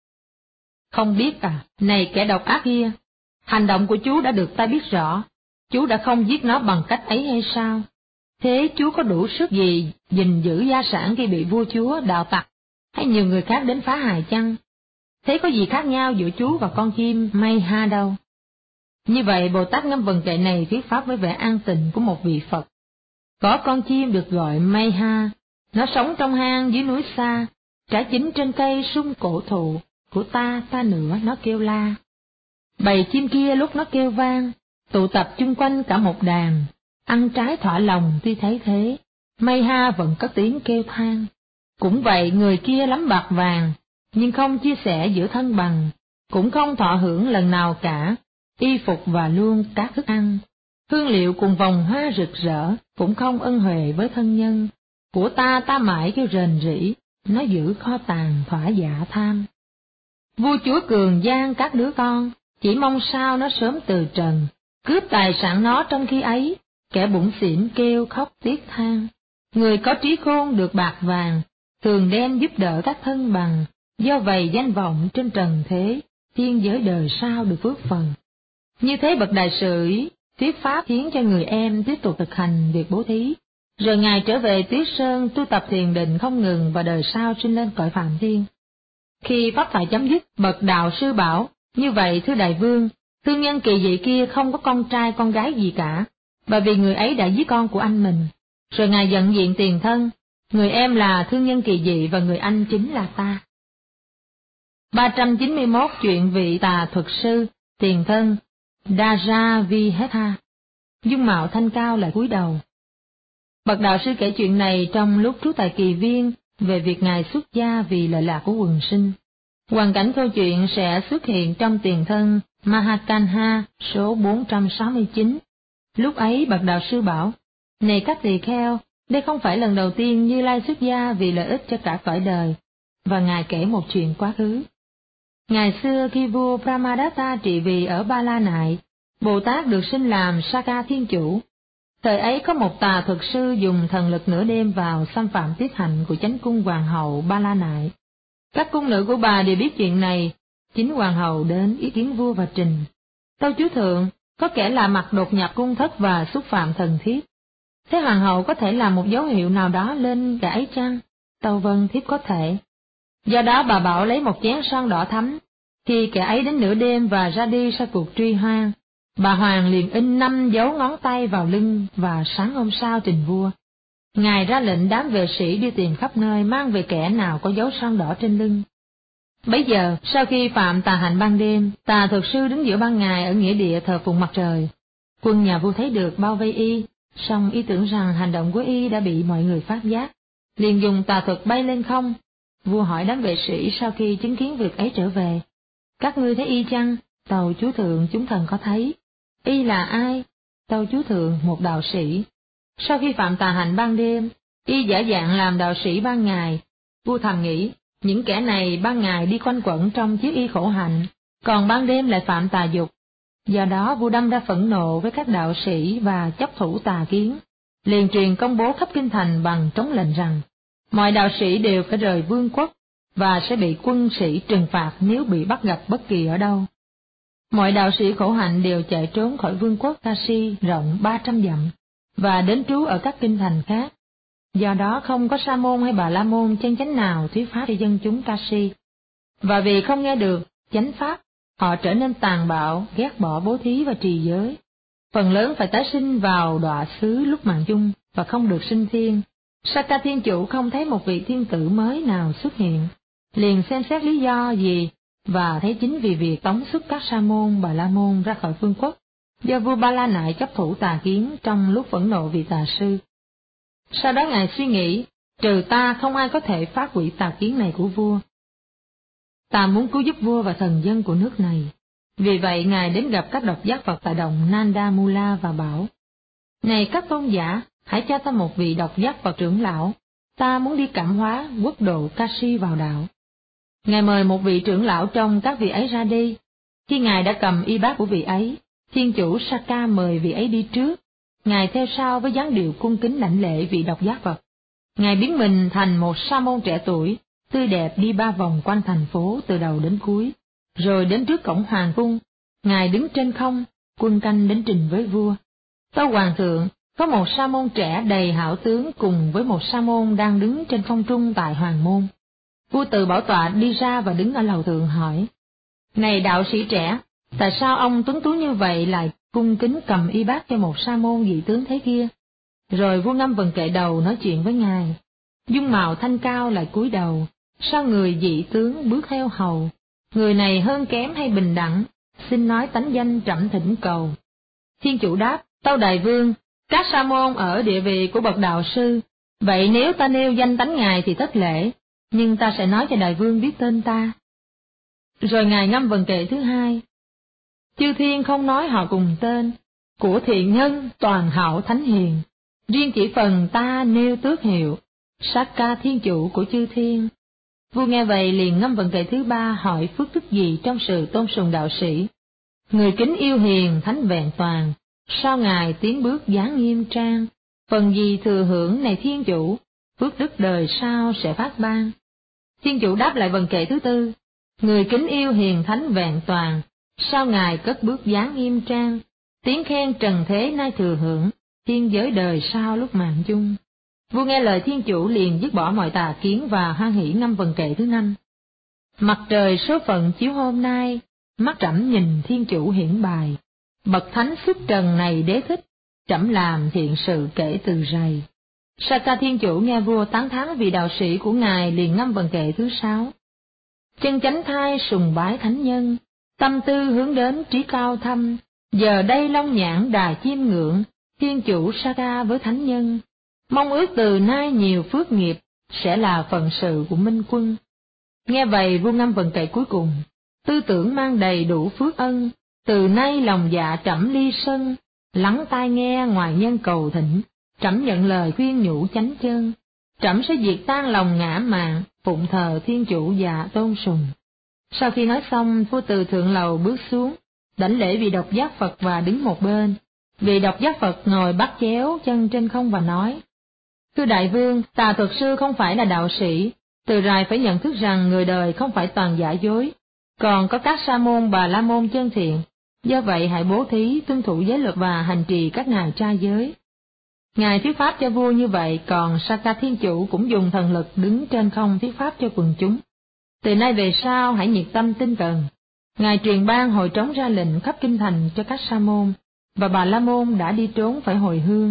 Không biết à? Này kẻ độc ác kia, hành động của chú đã được ta biết rõ. Chú đã không giết nó bằng cách ấy hay sao? Thế chú có đủ sức gì gìn giữ gia sản khi bị vua chúa, đạo tặc hay nhiều người khác đến phá hại chăng? Thế có gì khác nhau giữa chú và con chim Mayha đâu? Như vậy Bồ Tát ngâm vần kệ này thuyết pháp với vẻ an tịnh của một vị Phật. Có con chim được gọi Mayha, nó sống trong hang dưới núi xa, trả chín trên cây sung cổ thụ, của ta, ta nữa, nó kêu la. Bầy chim kia lúc nó kêu vang, tụ tập chung quanh cả một đàn, ăn trái thỏa lòng. Tuy thấy thế, Mayha vẫn có tiếng kêu than. Cũng vậy, người kia lắm bạc vàng, nhưng không chia sẻ giữa thân bằng, cũng không thọ hưởng lần nào cả, y phục và luôn các thức ăn, hương liệu cùng vòng hoa rực rỡ, cũng không ân huệ với thân nhân. Của ta ta mãi kêu rền rĩ, nó giữ kho tàng thỏa dạ tham. Vua chúa cường gian các đứa con, chỉ mong sao nó sớm từ trần, cướp tài sản nó trong khi ấy, kẻ bủn xỉn kêu khóc tiếc than. Người có trí khôn được bạc vàng, thường đem giúp đỡ các thân bằng, do vậy danh vọng trên trần thế, thiên giới đời sau được phước phần. Như thế bậc đại sự ý, thuyết pháp khiến cho người em tiếp tục thực hành việc bố thí. Rồi Ngài trở về Tuyết Sơn tu tập thiền định không ngừng và đời sau sinh lên cõi Phạm Thiên. Khi pháp thoại chấm dứt, bậc đạo sư bảo, như vậy thưa Đại Vương, thương nhân kỳ dị kia không có con trai con gái gì cả, và vì người ấy đã giết con của anh mình. Rồi Ngài nhận diện tiền thân, người em là thương nhân kỳ dị và người anh chính là ta. ba trăm chín mươi mốt Chuyện vị tà thuật sư, tiền thân, Daja Vihetha, dung mạo thanh cao lại cúi đầu. Bậc đạo sư kể chuyện này trong lúc trú tại Kỳ Viên về việc Ngài xuất gia vì lợi lạc của quần sinh. Hoàn cảnh câu chuyện sẽ xuất hiện trong tiền thân Mahakanha số bốn trăm sáu mươi chín. Lúc ấy bậc đạo sư bảo, này các tỳ kheo, đây không phải lần đầu tiên Như Lai xuất gia vì lợi ích cho cả cõi đời. Và Ngài kể một chuyện quá khứ. Ngày xưa khi vua Brahmadatta trị vì ở Ba La Nại, Bồ Tát được sinh làm Saka Thiên Chủ. Thời ấy có một tà thuật sư dùng thần lực nửa đêm vào xâm phạm tiết hạnh của chánh cung hoàng hậu Ba La Nại. Các cung nữ của bà đều biết chuyện này, chính hoàng hậu đến ý kiến vua và trình. Tâu chúa thượng, có kẻ lạ mặt đột nhập cung thất và xúc phạm thần thiếp. Thế hoàng hậu có thể làm một dấu hiệu nào đó lên kẻ ấy chăng? Tâu vâng, thiếp có thể. Do đó bà bảo lấy một chén son đỏ thắm. Khi kẻ ấy đến nửa đêm và ra đi sau cuộc truy hoang, bà hoàng liền in năm dấu ngón tay vào lưng và sáng hôm sau trình vua. Ngài ra lệnh đám vệ sĩ đi tìm khắp nơi, mang về kẻ nào có dấu son đỏ trên lưng. Bấy giờ, sau khi phạm tà hạnh ban đêm, Tà Thuật Sư đứng giữa ban ngày ở nghĩa địa thờ phụng mặt trời. Quân nhà vua thấy được bao vây y, song y tưởng rằng hành động của y đã bị mọi người phát giác, liền dùng tà thuật bay lên không. Vua hỏi đám vệ sĩ sau khi chứng kiến việc ấy trở về: các ngươi thấy y chăng? Tâu chúa thượng, chúng thần có thấy. Y là ai? Tâu chúa thượng, một đạo sĩ. Sau khi phạm tà hạnh ban đêm, y giả dạng làm đạo sĩ ban ngày. Vua thầm nghĩ, những kẻ này ban ngày đi quanh quẩn trong chiếc y khổ hạnh, còn ban đêm lại phạm tà dục. Do đó vua đâm ra phẫn nộ với các đạo sĩ và chấp thủ tà kiến, liền truyền công bố khắp kinh thành bằng trống lệnh rằng mọi đạo sĩ đều phải rời vương quốc và sẽ bị quân sĩ trừng phạt nếu bị bắt gặp bất kỳ ở đâu. Mọi đạo sĩ khổ hạnh đều chạy trốn khỏi vương quốc Kashi rộng ba trăm dặm và đến trú ở các kinh thành khác. Do đó không có Sa môn hay Bà La môn chân chánh nào thuyết pháp cho dân chúng Kashi. Và vì không nghe được chánh pháp, họ trở nên tàn bạo, ghét bỏ bố thí và trì giới. Phần lớn phải tái sinh vào đọa xứ lúc mạng chung và không được sinh thiên. Sakka Thiên Chủ không thấy một vị thiên tử mới nào xuất hiện, liền xem xét lý do gì và thấy chính vì việc tống xuất các Sa môn, Bà La môn ra khỏi vương quốc, do vua Ba La Nại chấp thủ tà kiến trong lúc phẫn nộ vì tà sư. Sau đó ngài suy nghĩ, trừ ta không ai có thể phá hủy tà kiến này của vua. Ta muốn cứu giúp vua và thần dân của nước này. Vì vậy ngài đến gặp các độc giác Phật tại động Nanda Mula và bảo: này các tôn giả, hãy cho ta một vị độc giác Phật trưởng lão, ta muốn đi cảm hóa quốc độ Kashi vào đạo. Ngài mời một vị trưởng lão trong các vị ấy ra đi. Khi ngài đã cầm y bát của vị ấy, Thiên Chủ Sakka mời vị ấy đi trước. Ngài theo sau với dáng điệu cung kính lãnh lễ vị độc giác Phật. Ngài biến mình thành một sa môn trẻ tuổi, tươi đẹp đi ba vòng quanh thành phố từ đầu đến cuối, rồi đến trước cổng hoàng cung. Ngài đứng trên không, quân canh đến trình với vua: tâu hoàng thượng, có một sa môn trẻ đầy hảo tướng cùng với một sa môn đang đứng trên không trung tại hoàng môn. Vua từ bảo tọa đi ra và đứng ở lầu thượng hỏi: này đạo sĩ trẻ, tại sao ông tuấn tú như vậy lại cung kính cầm y bát cho một sa môn dị tướng thế kia? Rồi vua Ngâm Vần Kệ Đầu nói chuyện với ngài: dung mạo thanh cao lại cúi đầu, sao người dị tướng bước theo hầu? Người này hơn kém hay bình đẳng? Xin nói tánh danh trẫm thỉnh cầu. Thiên Chủ đáp: tâu đại vương, các sa môn ở địa vị của bậc đạo sư, vậy nếu ta nêu danh tánh ngài thì thất lễ, nhưng ta sẽ nói cho đại vương biết tên ta. Rồi ngài ngâm vần kệ thứ hai: chư thiên không nói họ cùng tên, của thiện nhân toàn hảo thánh hiền, riêng chỉ phần ta nêu tước hiệu, Sakka Thiên Chủ của chư thiên. Vua nghe vậy liền ngâm vần kệ thứ ba hỏi phước đức gì trong sự tôn sùng đạo sĩ. Người kính yêu hiền thánh vẹn toàn, sao ngài tiến bước dáng nghiêm trang, phần gì thừa hưởng này Thiên Chủ, phước đức đời sau sẽ phát ban. Thiên Chủ đáp lại vần kệ thứ tư: người kính yêu hiền thánh vẹn toàn, sao ngài cất bước dáng nghiêm trang, tiếng khen trần thế nay thừa hưởng, thiên giới đời sau lúc mạng chung. Vua nghe lời Thiên Chủ liền dứt bỏ mọi tà kiến và hoan hỷ ngâm vần kệ thứ năm: mặt trời số phận chiếu hôm nay, mắt trẫm nhìn Thiên Chủ hiển bài, bậc thánh xuất trần này đế thích, trẫm làm thiện sự kể từ rày. Sakka Thiên Chủ nghe vua tán thán vì đạo sĩ của ngài liền ngâm vần kệ thứ sáu: chân chánh thai sùng bái thánh nhân, tâm tư hướng đến trí cao thâm, giờ đây long nhãn đà chiêm ngưỡng, Thiên Chủ Sakka với thánh nhân, mong ước từ nay nhiều phước nghiệp, sẽ là phận sự của minh quân. Nghe vậy vua ngâm vần kệ cuối cùng: tư tưởng mang đầy đủ phước ân, từ nay lòng dạ trẫm ly sân, lắng tai nghe ngoài nhân cầu thỉnh, trẫm nhận lời khuyên nhủ chánh chân, trẫm sẽ diệt tan lòng ngã mạn, phụng thờ Thiên Chủ và tôn sùng. Sau khi nói xong, vua từ thượng lầu bước xuống, đảnh lễ vị độc giác Phật và đứng một bên. Vị độc giác Phật ngồi bắt chéo chân trên không và nói: thưa đại vương, Tà Thuật Sư không phải là đạo sĩ, từ rày phải nhận thức rằng người đời không phải toàn giả dối, còn có các sa môn Bà La môn chân thiện, do vậy hãy bố thí, tuân thủ giới luật và hành trì các ngài trai giới. Ngài thuyết pháp cho vua như vậy, còn Sakka Thiên Chủ cũng dùng thần lực đứng trên không thuyết pháp cho quần chúng. Từ nay về sau hãy nhiệt tâm tinh cần. Ngài truyền ban hồi trống ra lệnh khắp kinh thành cho các sa môn, và Bà La môn đã đi trốn phải hồi hương.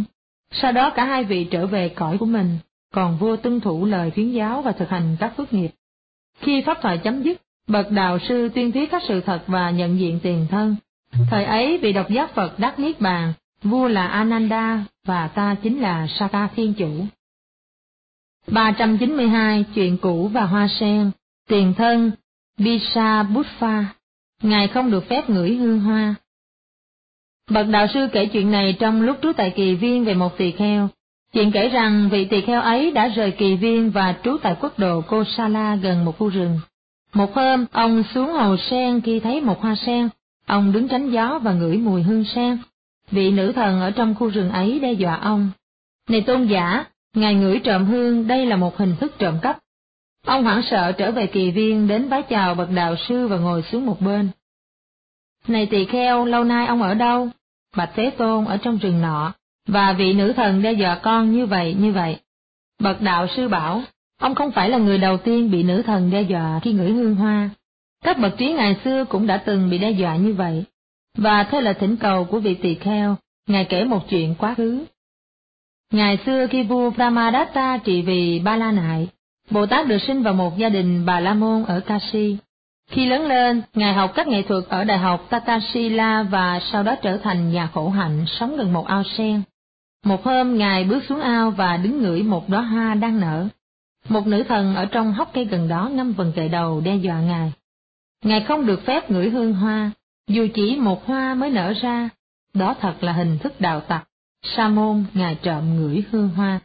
Sau đó cả hai vị trở về cõi của mình, còn vua tuân thủ lời khuyến giáo và thực hành các phước nghiệp. Khi pháp thoại chấm dứt, bậc đạo sư tuyên thuyết các sự thật và nhận diện tiền thân. Thời ấy vị độc giác Phật đắc niết bàn, vua là Ananda và ta chính là Sakka Thiên Chủ. ba trăm chín mươi hai Chuyện cũ và hoa sen. Tiền thân Bisabutpha, ngài không được phép ngửi hương hoa. Bậc đạo sư kể chuyện này trong lúc trú tại Kỳ Viên về một tỳ kheo. Chuyện kể rằng vị tỳ kheo ấy đã rời Kỳ Viên và trú tại quốc độ Kosala gần một khu rừng. Một hôm, ông xuống hồ sen khi thấy một hoa sen, ông đứng tránh gió và ngửi mùi hương sen. Vị nữ thần ở trong khu rừng ấy đe dọa ông: "Này tôn giả, ngài ngửi trộm hương, đây là một hình thức trộm cắp." Ông hoảng sợ trở về Kỳ Viên, đến vái chào bậc đạo sư và ngồi xuống một bên. "Này tỳ kheo, lâu nay ông ở đâu?" "Bạch Thế Tôn, ở trong rừng nọ, và vị nữ thần đe dọa con như vậy như vậy." Bậc đạo sư bảo: "Ông không phải là người đầu tiên bị nữ thần đe dọa khi ngửi hương hoa. Các bậc trí ngày xưa cũng đã từng bị đe dọa như vậy." Và theo lời thỉnh cầu của vị tỳ kheo, ngài kể một chuyện quá khứ. Ngày xưa khi vua Brahmadatta trị vì Ba La Nại, Bồ Tát được sinh vào một gia đình Bà La Môn ở Kashi. Khi lớn lên, ngài học các nghệ thuật ở Đại học Takasila và sau đó trở thành nhà khổ hạnh sống gần một ao sen. Một hôm, ngài bước xuống ao và đứng ngửi một đóa hoa đang nở. Một nữ thần ở trong hốc cây gần đó ngâm vần kệ đầu đe dọa ngài. Ngài không được phép ngửi hương hoa, dù chỉ một hoa mới nở ra. Đó thật là hình thức đạo tặc. Sa môn, ngài trộm ngửi hương hoa.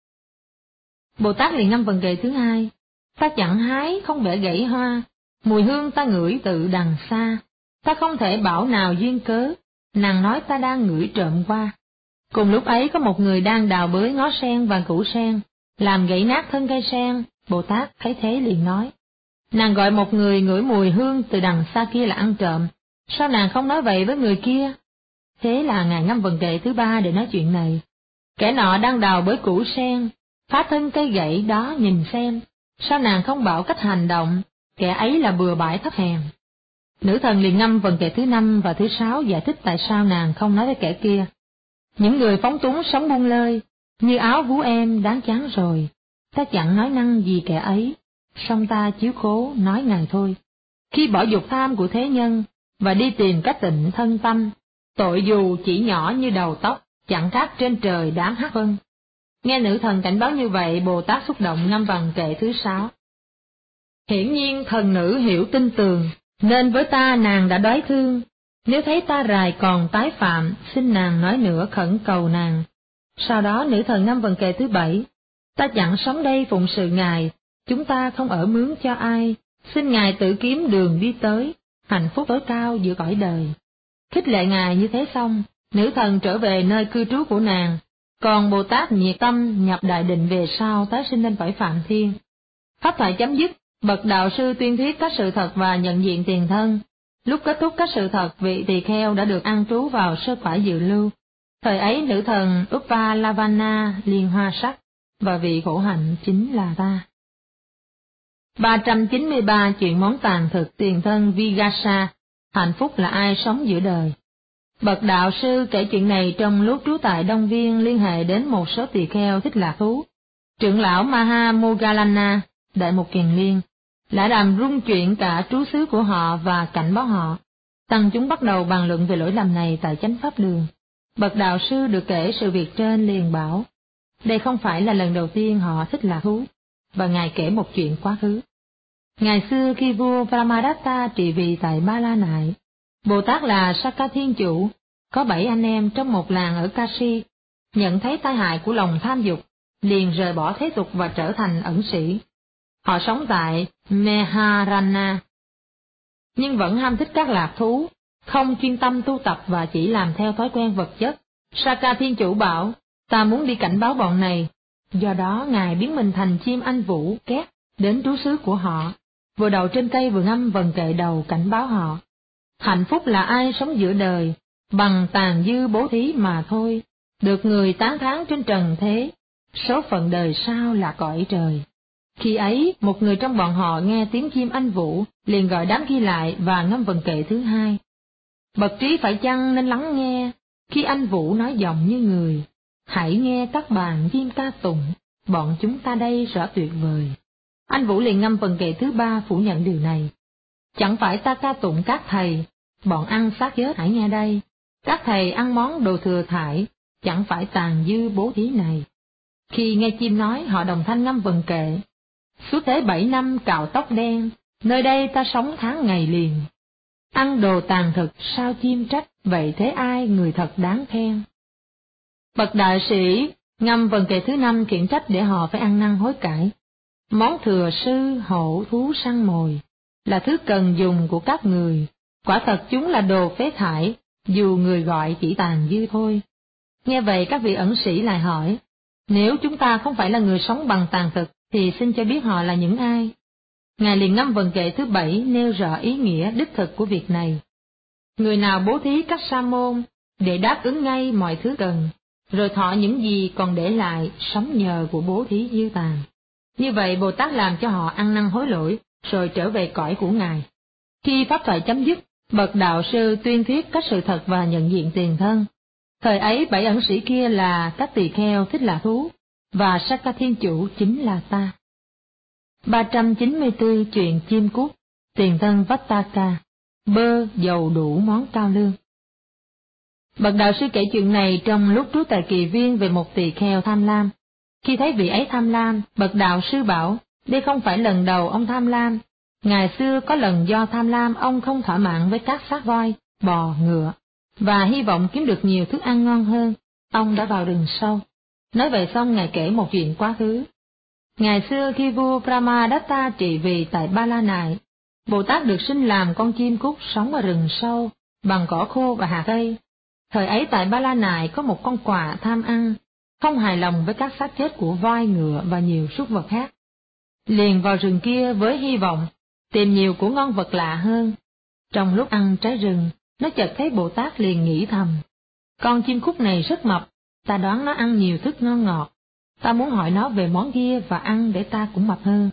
Bồ Tát liền ngâm vần kệ thứ hai: "Ta chẳng hái, không bẻ gãy hoa, mùi hương ta ngửi tự đằng xa. Ta không thể bảo nào duyên cớ, nàng nói ta đang ngửi trộm qua." Cùng lúc ấy có một người đang đào bới ngó sen và củ sen, làm gãy nát thân cây sen. Bồ Tát thấy thế liền nói: "Nàng gọi một người ngửi mùi hương từ đằng xa kia là ăn trộm, sao nàng không nói vậy với người kia?" Thế là ngài ngâm vần kệ thứ ba để nói chuyện này: "Kẻ nọ đang đào bới củ sen, phá thân cây gãy đó nhìn xem, sao nàng không bảo cách hành động, kẻ ấy là bừa bãi thấp hèn." Nữ thần liền ngâm vần kệ thứ năm và thứ sáu giải thích tại sao nàng không nói với kẻ kia: "Những người phóng túng sống buông lơi, như áo vú em đáng chán rồi, ta chẳng nói năng gì kẻ ấy, song ta chiếu cố nói ngài thôi. Khi bỏ dục tham của thế nhân, và đi tìm cách tịnh thân tâm, tội dù chỉ nhỏ như đầu tóc, chẳng khác trên trời đám hắc vân." Nghe nữ thần cảnh báo như vậy, Bồ Tát xúc động ngâm vần kệ thứ sáu: "Hiển nhiên thần nữ hiểu tin tường, nên với ta nàng đã đói thương. Nếu thấy ta rài còn tái phạm, xin nàng nói nữa khẩn cầu nàng." Sau đó nữ thần ngâm vần kệ thứ bảy: "Ta chẳng sống đây phụng sự ngài, chúng ta không ở mướn cho ai, xin ngài tự kiếm đường đi tới, hạnh phúc tối cao giữa cõi đời." Khích lệ ngài như thế xong, nữ thần trở về nơi cư trú của nàng, còn Bồ Tát nhiệt tâm nhập đại định về sau tái sinh lên cõi Phạm Thiên. Pháp thoại chấm dứt, bậc đạo sư tuyên thuyết các sự thật và nhận diện tiền thân. Lúc kết thúc các sự thật, vị tỳ kheo đã được an trú vào sơ cõi dự lưu. Thời ấy nữ thần Uppalavana liên hoa sắc, và vị khổ hạnh chính là ta. ba trăm chín mươi ba Chuyện món tàn thực. Tiền thân Vigasa, hạnh phúc là ai sống giữa đời. Bậc đạo sư kể chuyện này trong lúc trú tại Đông Viên liên hệ đến một số tỳ kheo thích lạc thú. Trưởng lão Maha Moggallana, Đại Mục Kiền Liên, đã làm rung chuyển cả trú xứ của họ và cảnh báo họ. Tăng chúng bắt đầu bàn luận về lỗi lầm này tại chánh pháp đường. Bậc đạo sư được kể sự việc trên liền bảo: đây không phải là lần đầu tiên họ thích lạc thú, và ngài kể một chuyện quá khứ. Ngày xưa khi vua Brahmadatta trị vì tại Ba La Nại, Bồ Tát là Sakka Thiên Chủ, có bảy anh em trong một làng ở Kashi, nhận thấy tai hại của lòng tham dục, liền rời bỏ thế tục và trở thành ẩn sĩ. Họ sống tại Meharana, nhưng vẫn ham thích các lạc thú, không chuyên tâm tu tập và chỉ làm theo thói quen vật chất. Sakka Thiên Chủ bảo: ta muốn đi cảnh báo bọn này. Do đó ngài biến mình thành chim anh vũ két đến trú xứ của họ, vừa đậu trên cây vừa ngâm vần kệ đầu cảnh báo họ. Hạnh phúc là ai sống giữa đời, bằng tàn dư bố thí mà thôi, được người tán thán trên trần thế, số phận đời sau là cõi trời. Khi ấy, một người trong bọn họ nghe tiếng chim anh vũ, liền gọi đám kia lại và ngâm vần kệ thứ hai. Bậc trí phải chăng nên lắng nghe, khi anh vũ nói giọng như người, Hãy nghe các bạn Diêm ca tụng, bọn chúng ta đây rõ tuyệt vời. Anh Vũ liền ngâm vần kệ thứ ba phủ nhận điều này. Chẳng phải ta ca tụng các thầy, bọn ăn xác chết hãy nghe đây. Các thầy ăn món đồ thừa thải, chẳng phải tàn dư bố thí này. Khi nghe chim nói, họ đồng thanh ngâm vần kệ. Suốt thế bảy năm cạo tóc đen, nơi đây ta sống tháng ngày liền. Ăn đồ tàn thực sao chim trách, vậy thế ai người thật đáng khen. Bậc đại sĩ ngâm vần kệ thứ năm khiển trách để họ phải ăn năn hối cải. Món thừa sư hổ thú săn mồi là thứ cần dùng của các người, quả thật chúng là đồ phế thải, dù người gọi chỉ tàn dư thôi. Nghe vậy các vị ẩn sĩ lại hỏi, nếu chúng ta không phải là người sống bằng tàn thực, thì xin cho biết họ là những ai? Ngài liền ngâm vần kệ thứ bảy nêu rõ ý nghĩa đích thực của việc này. Người nào bố thí các sa môn, để đáp ứng ngay mọi thứ cần, rồi thọ những gì còn để lại, sống nhờ của bố thí dư tàn. Như vậy Bồ Tát làm cho họ ăn năn hối lỗi, rồi trở về cõi của Ngài. Khi pháp thoại chấm dứt, bậc đạo sư tuyên thuyết các sự thật và nhận diện tiền thân. Thời ấy bảy ẩn sĩ kia là các tỳ kheo Thích Lạ Thú, và Sakka Thiên Chủ chính là ta. ba trăm chín mươi tư chuyện chim cút, tiền thân Vattaka, bơ dầu đủ món cao lương. Bậc đạo sư kể chuyện này trong lúc trú tại Kỳ Viên về một tỳ kheo tham lam. Khi thấy vị ấy tham lam, bậc đạo sư bảo, đây không phải lần đầu ông tham lam. Ngày xưa có lần do tham lam ông không thỏa mãn với các xác voi, bò, ngựa, và hy vọng kiếm được nhiều thức ăn ngon hơn, ông đã vào rừng sâu. Nói vậy xong Ngài kể một chuyện quá khứ. Ngày xưa khi vua Brahmadatta trị vì tại Ba La Nại, Bồ Tát được sinh làm con chim cút sống ở rừng sâu, bằng cỏ khô và hạt cây. Thời ấy tại Ba La Nại có một con quạ tham ăn, không hài lòng với các xác chết của voi, ngựa và nhiều súc vật khác. Liền vào rừng kia với hy vọng tìm nhiều của ngon vật lạ hơn. Trong lúc ăn trái rừng, nó chợt thấy Bồ Tát liền nghĩ thầm, con chim cút này rất mập, ta đoán nó ăn nhiều thức ngon ngọt, ta muốn hỏi nó về món kia và ăn để ta cũng mập hơn.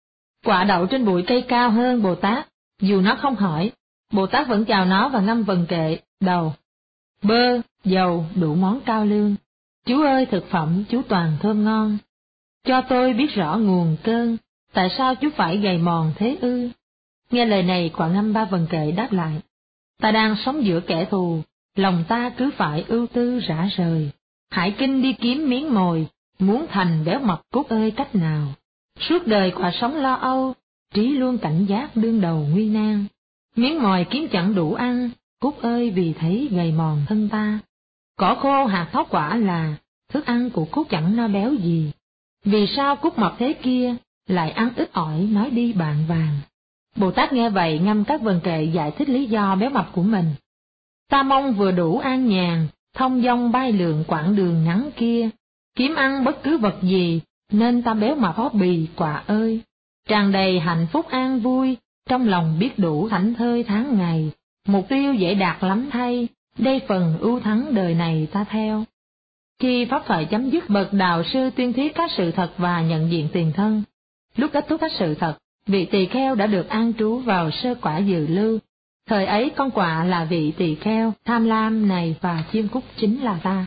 Quạ đậu trên bụi cây cao hơn Bồ Tát, dù nó không hỏi, Bồ Tát vẫn chào nó và ngâm vần kệ đầu. Bơ, dầu, đủ món cao lương, chú ơi thực phẩm chú toàn thơm ngon. Cho tôi biết rõ nguồn cơn, tại sao chú phải gầy mòn thế ư? Nghe lời này quạ ngâm ba vần kệ đáp lại, ta đang sống giữa kẻ thù, lòng ta cứ phải ưu tư rã rời. Hải kinh đi kiếm miếng mồi, muốn thành béo mập cút ơi cách nào. Suốt đời quạ sống lo âu, trí luôn cảnh giác đương đầu nguy nan. Miếng mồi kiếm chẳng đủ ăn, cút ơi vì thấy gầy mòn thân ta. Cỏ khô hạt thóc quả là thức ăn của cút chẳng no béo gì. Vì sao cút mập thế kia lại ăn ít ỏi nói đi bạn vàng. Bồ Tát nghe vậy ngâm các vần kệ giải thích lý do béo mập của mình. Ta mong vừa đủ an nhàn, thông dong bay lượn quãng đường ngắn kia, kiếm ăn bất cứ vật gì, nên ta béo mập hóp bì quạ ơi. Tràn đầy hạnh phúc an vui, trong lòng biết đủ thảnh thơi tháng ngày, mục tiêu dễ đạt lắm thay, đây phần ưu thắng đời này ta theo. Khi pháp thoại chấm dứt, bậc đạo sư tuyên thuyết các sự thật và nhận diện tiền thân. Lúc kết thúc các sự thật, vị tỳ kheo đã được an trú vào sơ quả dự lưu. Thời ấy con quạ là vị tỳ kheo tham lam này và chim cút chính là ta.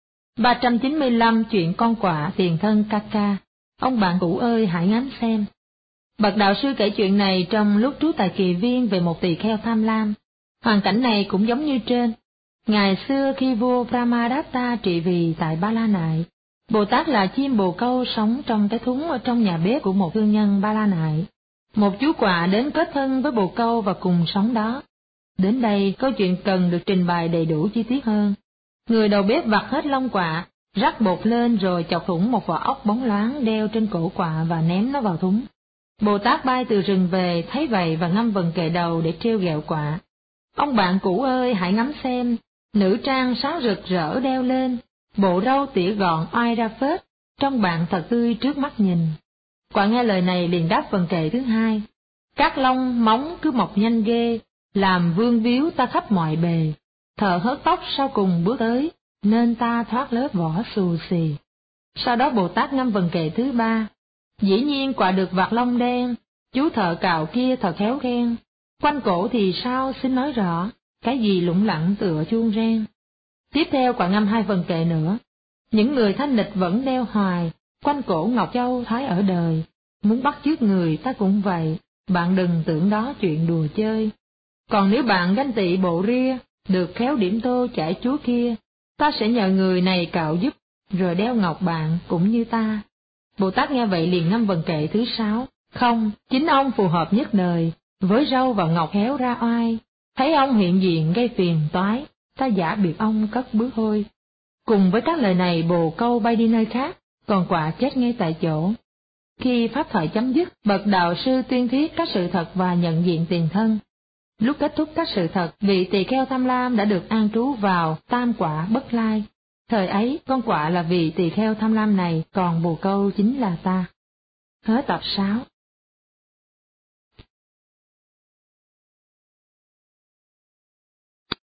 ba trăm chín mươi lăm chuyện con quạ tiền thân Kaka. Ông bạn cũ ơi hãy ngắm xem. Bậc đạo sư kể chuyện này trong lúc trú tại Kỳ Viên về một tỳ kheo tham lam. Hoàn cảnh này cũng giống như trên. Ngày xưa khi vua Brahmadatta trị vì tại Ba La Nại, Bồ Tát là chim bồ câu sống trong cái thúng ở trong nhà bếp của một thương nhân Ba La Nại. Một chú quạ đến kết thân với bồ câu và cùng sống đó. Đến đây câu chuyện cần được trình bày đầy đủ chi tiết hơn. Người đầu bếp vặt hết lông quạ, rắc bột lên rồi chọc thủng một vỏ ốc bóng loáng đeo trên cổ quạ và ném nó vào thúng. Bồ Tát bay từ rừng về thấy vậy và ngâm vần kệ đầu để trêu ghẹo quạ. Ông bạn cũ ơi hãy ngắm xem, nữ trang sáng rực rỡ đeo lên, bộ râu tỉa gọn oai ra phết, trông bạn thật tươi trước mắt nhìn. Quạ nghe lời này liền đáp vần kệ thứ hai, các lông móng cứ mọc nhanh ghê, làm vương víu ta khắp mọi bề, thợ hớt tóc sau cùng bước tới, nên ta thoát lớp vỏ xù xì. Sau đó Bồ Tát ngâm vần kệ thứ ba, dĩ nhiên quạ được vạt lông đen, chú thợ cạo kia thật khéo khen, quanh cổ thì sao xin nói rõ, cái gì lủng lẳng tựa chuông reng. Tiếp theo quạ ngâm hai vần kệ nữa, Những người thanh lịch vẫn đeo hoài, quanh cổ ngọc châu thái ở đời, muốn bắt chước người ta cũng vậy, bạn đừng tưởng đó chuyện đùa chơi. Còn nếu bạn ganh tị bộ ria, được khéo điểm tô chải chúa kia, ta sẽ nhờ người này cạo giúp, rồi đeo ngọc bạn cũng như ta. Bồ Tát nghe vậy liền ngâm vần kệ thứ sáu, không, chính ông phù hợp nhất đời, với râu và ngọc khéo ra oai, thấy ông hiện diện gây phiền toái, ta giả biệt ông cất bước hôi. Cùng với các lời này bồ câu bay đi nơi khác, còn quạ chết ngay tại chỗ. Khi pháp thoại chấm dứt, bậc đạo sư tuyên thuyết các sự thật và nhận diện tiền thân. Lúc kết thúc các sự thật, vị tỳ kheo tham lam đã được an trú vào tam quả bất lai. Thời ấy, con quạ là vị tỳ kheo tham lam này, còn bồ câu chính là ta. Hết tập sáu.